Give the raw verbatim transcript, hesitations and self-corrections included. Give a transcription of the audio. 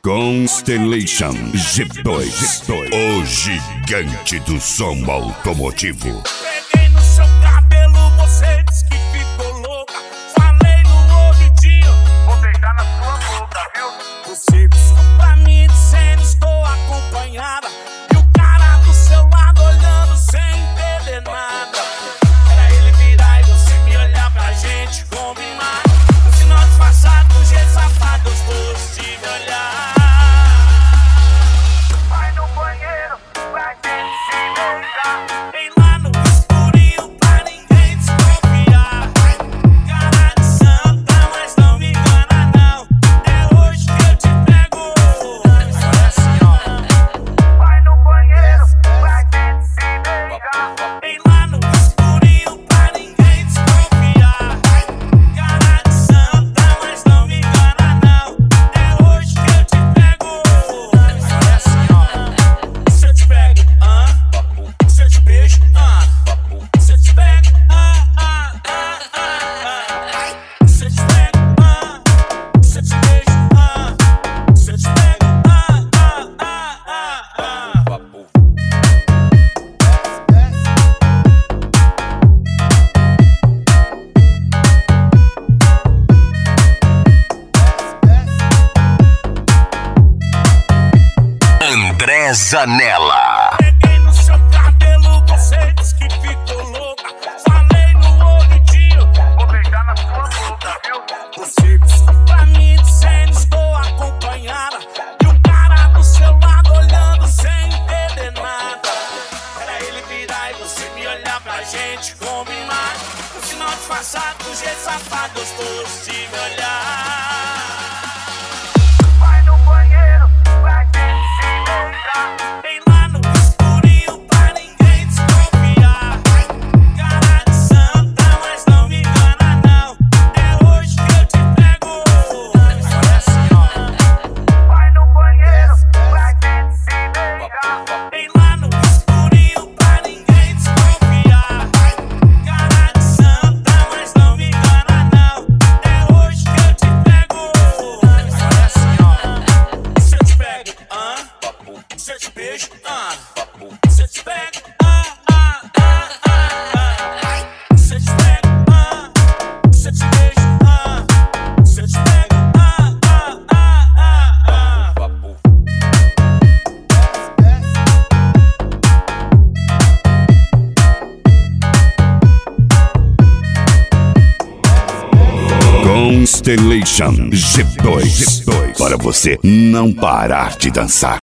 Constellation G dois, o gigante do som automotivo. Peguei no seu cabelo, você disse que ficou louca. Falei no ouvidinho, vou beijar na sua boca, viu? Você piscou pra mim dizendo estou acompanhada, e o cara do seu lado olhando sem entender nada. Era ele virar e você me olhar pra gente combinar. No final disfarçado, do jeito safado, gostoso de me olhar. Vai no banheiro, vai ter que se beijar. Vem lá no escurinho pra ninguém desconfiar. Cara de santa, mas não me engana não. É hoje que eu te pego. É assim, ó. Vai no banheiro, vai ter que se beijar. Vem lá no escurinho pra ninguém desconfiar. Cara de santa, mas não me engana não. É hoje que eu te pego. É assim, ó. Se eu te pego, ah, se eu te beijo, ah, se eu te pego, ah, ah, ah, ah, ah. Se eu te pego, ah, se eu te beijo, ah, se eu te pego, ah, ah, ah, ah, ah. André Zanella. Peguei no seu cabelo, você disse que ficou louca. Falei no ouvidinho, vou beijar na sua boca, viu? Você piscou pra mim dizendo estou acompanhada, e o cara do seu lado olhando sem entender nada. Era ele virar e você me olhar pra gente combinar. No final disfarçado, do jeito safado, gostoso de me olhar. Vai no banheiro, vai ter que se beijar. Vem lá no escurinho pra ninguém desconfiar. Cara de santa, mas não me engana não. É hoje que eu te pego. É assim, ó. Vai no banheiro, vai ter que se beijar. Vem lá no escurinho pra ninguém desconfiar. Cara de santa, mas não me engana não. É hoje que eu te pego. É assim, ó. Se eu te pego, ah, se eu te beijo, ah, se eu te pego, ah, ah, ah, ah, ah. Se eu te pego, ah, se eu te beijo, ah, se eu te pego, ah, ah, ah, ah, ah. Constellation G dois, para você não parar de dançar.